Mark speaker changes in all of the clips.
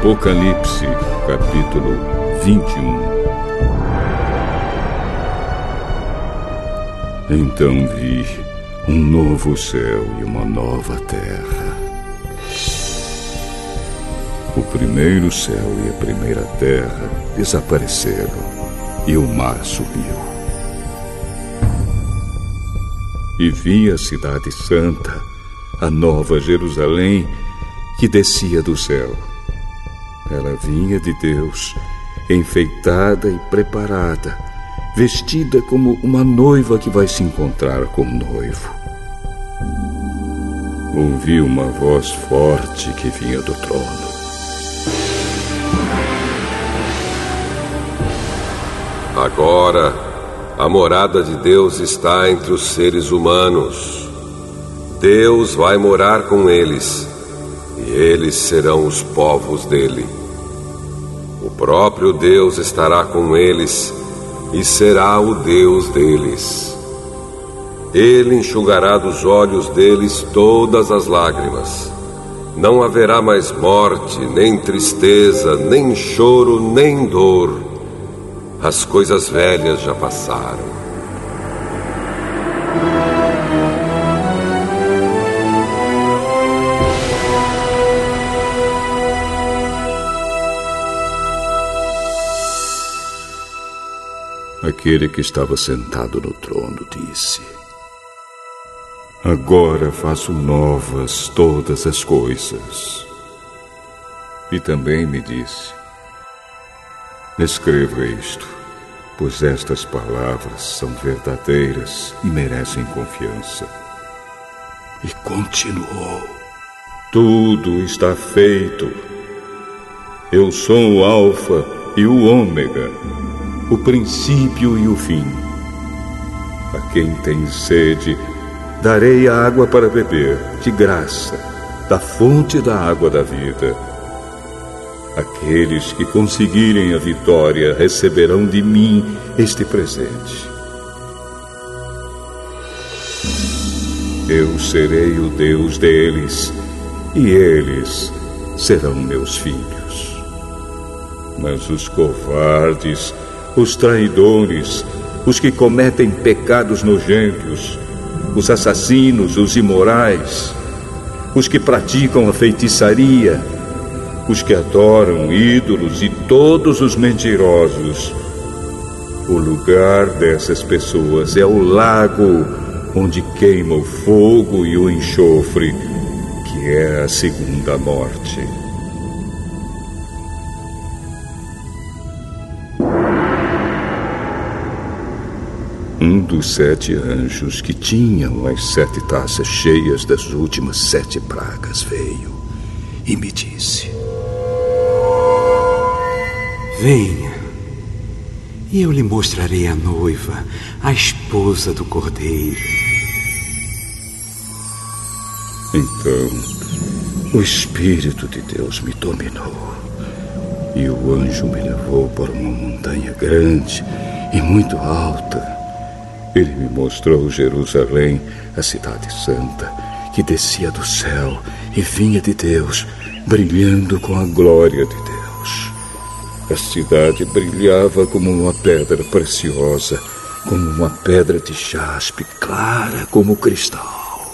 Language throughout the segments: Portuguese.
Speaker 1: Apocalipse, capítulo 21. Então vi um novo céu e uma nova terra. O primeiro céu e a primeira terra desapareceram e o mar sumiu. E vi a cidade santa, a nova Jerusalém, que descia do céu. Ela vinha de Deus, enfeitada e preparada, vestida como uma noiva que vai se encontrar com o noivo. Ouvi uma voz forte que vinha do trono.
Speaker 2: Agora, a morada de Deus está entre os seres humanos. Deus vai morar com eles, e eles serão os povos dele. O próprio Deus estará com eles e será o Deus deles. Ele enxugará dos olhos deles todas as lágrimas. Não haverá mais morte, nem tristeza, nem choro, nem dor. As coisas velhas já passaram.
Speaker 1: Aquele que estava sentado no trono disse: Agora faço novas todas as coisas. E também me disse: Escreva isto, pois estas palavras são verdadeiras e merecem confiança. E continuou: Tudo está feito. Eu sou o Alfa e o Ômega, o princípio e o fim. A quem tem sede, darei a água para beber, de graça, da fonte da água da vida. Aqueles que conseguirem a vitória receberão de mim este presente. Eu serei o Deus deles, e eles serão meus filhos. Mas os covardes, os traidores, os que cometem pecados nojentos, os assassinos, os imorais, os que praticam a feitiçaria, os que adoram ídolos e todos os mentirosos. O lugar dessas pessoas é o lago onde queima o fogo e o enxofre, que é a segunda morte. Um dos 7 anjos que tinham as 7 taças cheias das últimas 7 pragas veio e me disse:
Speaker 3: Venha, e eu lhe mostrarei a noiva, a esposa do Cordeiro.
Speaker 1: Então, o Espírito de Deus me dominou, e o anjo me levou para uma montanha grande e muito alta. Ele me mostrou Jerusalém, a cidade santa, que descia do céu e vinha de Deus, brilhando com a glória de Deus. A cidade brilhava como uma pedra preciosa, como uma pedra de jaspe, clara como cristal.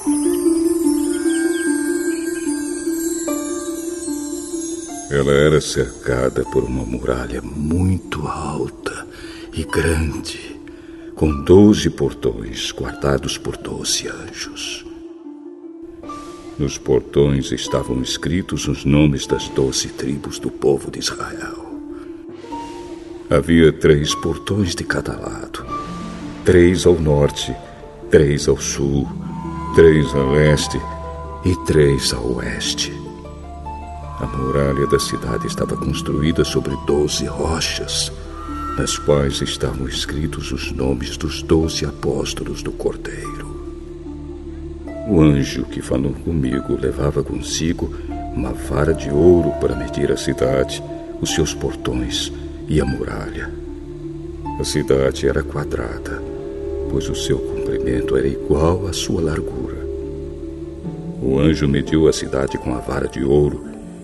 Speaker 1: Ela era cercada por uma muralha muito alta e grande, com 12 portões guardados por 12 anjos. Nos portões estavam escritos os nomes das 12 tribos do povo de Israel. Havia 3 portões de cada lado, 3 ao norte, 3 ao sul, 3 a leste e 3 a oeste. A muralha da cidade estava construída sobre 12 rochas, nas quais estavam escritos os nomes dos 12 apóstolos do Cordeiro. O anjo que falou comigo levava consigo uma vara de ouro para medir a cidade, os seus portões e a muralha. A cidade era quadrada, pois o seu comprimento era igual à sua largura. O anjo mediu a cidade com a vara de ouro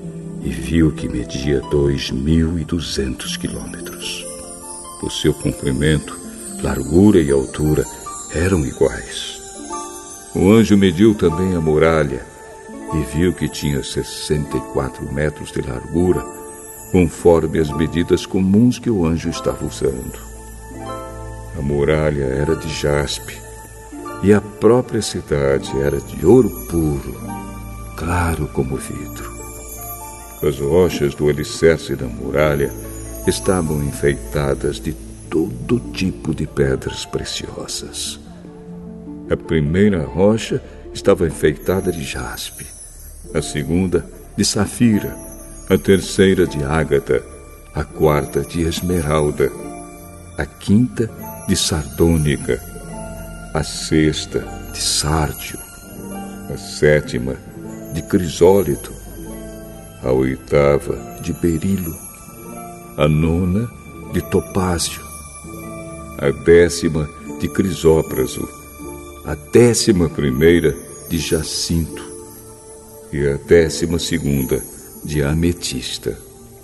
Speaker 1: e viu que media 2.200 quilômetros. O seu comprimento, largura e altura eram iguais. O anjo mediu também a muralha e viu que tinha 64 metros de largura, conforme as medidas comuns que o anjo estava usando. A muralha era de jaspe e a própria cidade era de ouro puro, claro como vidro. As rochas do alicerce da muralha estavam enfeitadas de todo tipo de pedras preciosas. A primeira rocha estava enfeitada de jaspe, a segunda de safira, a terceira de ágata, a quarta de esmeralda, a quinta de sardônica, a sexta de sárdio, a sétima de crisólito, a oitava de berilo, a nona de topázio, a 10ª de crisópraso, a 11ª de jacinto e a 12ª de ametista.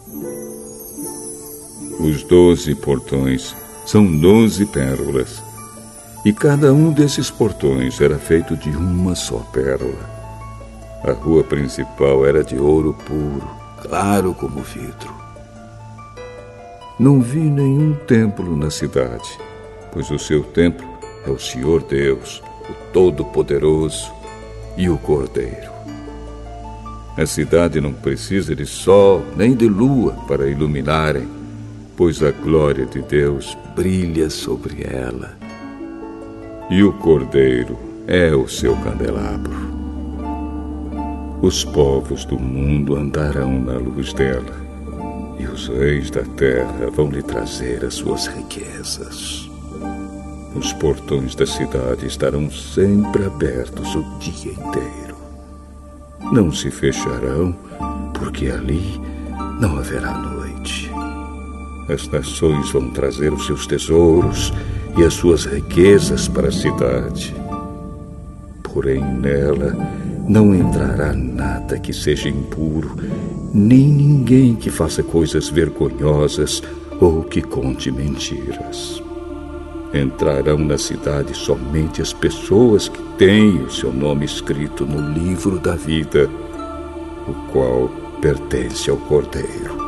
Speaker 1: Os 12 portões são 12 pérolas, e cada um desses portões era feito de uma só pérola. A rua principal era de ouro puro, claro como vidro. Não vi nenhum templo na cidade, pois o seu templo é o Senhor Deus, o Todo-Poderoso e o Cordeiro. A cidade não precisa de sol nem de lua para iluminarem, pois a glória de Deus brilha sobre ela. E o Cordeiro é o seu candelabro. Os povos do mundo andarão na luz dela, e os reis da terra vão lhe trazer as suas riquezas. Os portões da cidade estarão sempre abertos o dia inteiro. Não se fecharão, porque ali não haverá noite. As nações vão trazer os seus tesouros e as suas riquezas para a cidade. Porém, nela não entrará nada que seja impuro, nem ninguém que faça coisas vergonhosas ou que conte mentiras. Entrarão na cidade somente as pessoas que têm o seu nome escrito no livro da vida, o qual pertence ao Cordeiro.